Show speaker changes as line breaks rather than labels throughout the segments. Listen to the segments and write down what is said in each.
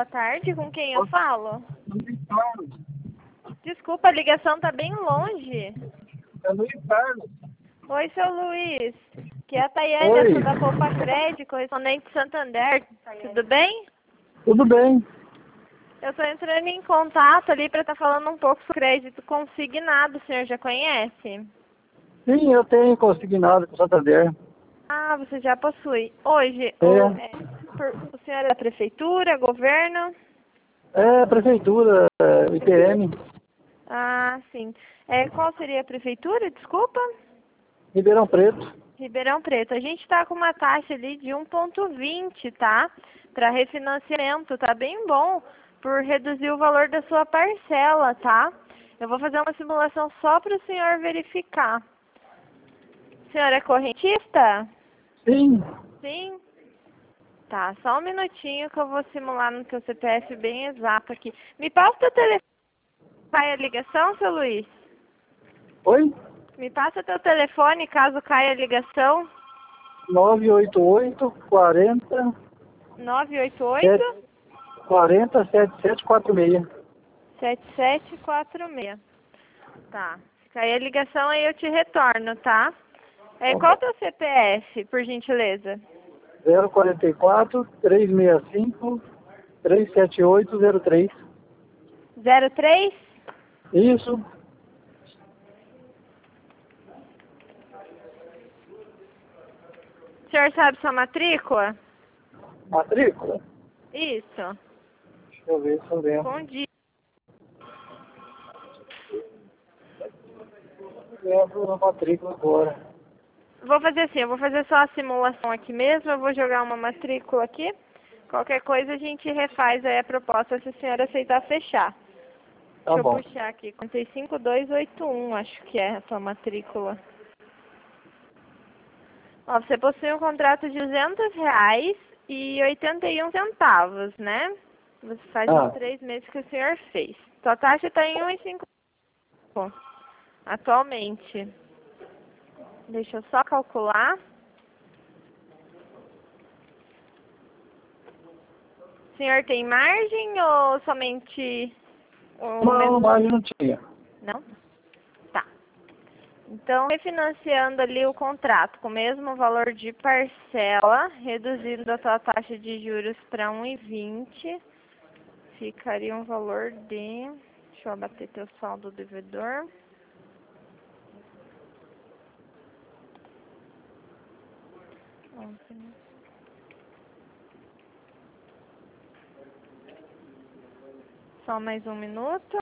boa tarde. Com quem eu falo?
Luiz Carlos.
Desculpa, a ligação tá bem longe.
É Luiz Carlos.
Oi, seu Luiz. Que é a Tayane,
Oi.
essa da Poupa Crédito, correspondente de Santander. Tudo bem?
Tudo bem?
Eu estou entrando em contato ali para estar falando um pouco sobre crédito consignado. O senhor já conhece?
Sim, eu tenho consignado com o Santander.
Ah, você já possui. Hoje, o senhor é da prefeitura, governo?
É prefeitura, IPM,
Ah, sim. Qual seria a prefeitura? Desculpa?
Ribeirão Preto.
Ribeirão Preto. A gente está com uma taxa ali de 1,20, tá? Para refinanciamento, tá bem bom, por reduzir o valor da sua parcela, tá? Eu vou fazer uma simulação só para o senhor verificar. O senhor é correntista?
Sim,
Sim? Tá, só um minutinho que eu vou simular no teu CPF bem exato aqui. Me passa o teu telefone. Cai a ligação, seu Luiz?
oi?
Me passa teu telefone caso caia a ligação.
988 40
988
40 7746.
7746. Tá. Se cair a ligação aí eu te retorno, tá? Qual é o teu CPF, por gentileza?
044 365 37803.
03?
Isso,
O senhor sabe sua matrícula?
matrícula.
Isso.
Deixa eu ver se eu lembro.
Bom dia.
Lembro a matrícula agora.
Vou fazer assim, eu vou fazer só a simulação aqui mesmo, eu vou jogar uma matrícula aqui. Qualquer coisa a gente refaz aí a proposta se a senhora aceitar fechar.
Tá
Deixa
bom.
eu puxar aqui, 45281, acho que é a sua matrícula. Ó, você possui um contrato de R$200,81, né? Você faz uns 3 meses que o senhor fez. Sua taxa está em 1,5 atualmente. Deixa eu só calcular. O senhor tem margem ou somente o
Não,
mesmo?
margem não tinha.
Não? Tá. Então, refinanciando ali o contrato com o mesmo valor de parcela, reduzindo a sua taxa de juros para 1,20, ficaria um valor de... Deixa eu abater teu saldo devedor. Só mais um minuto.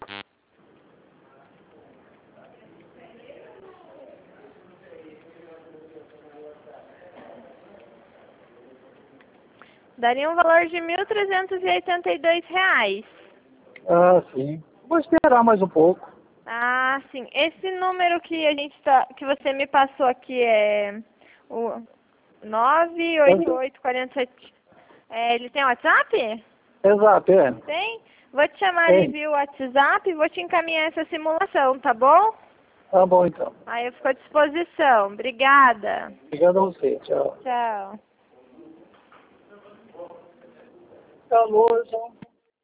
Daria um valor de R$1.382.
Ah, sim. Vou esperar mais um pouco.
Ah, sim. Esse número que que você me passou aqui é o 98847. Ele tem WhatsApp?
Exato, é.
Tem? Vou te chamar ali
Tem.
via WhatsApp e vou te encaminhar essa simulação, tá bom?
Tá bom, então.
Aí eu fico à disposição. Obrigada.
Obrigado a você. Tchau.
Tchau.
Alô, João.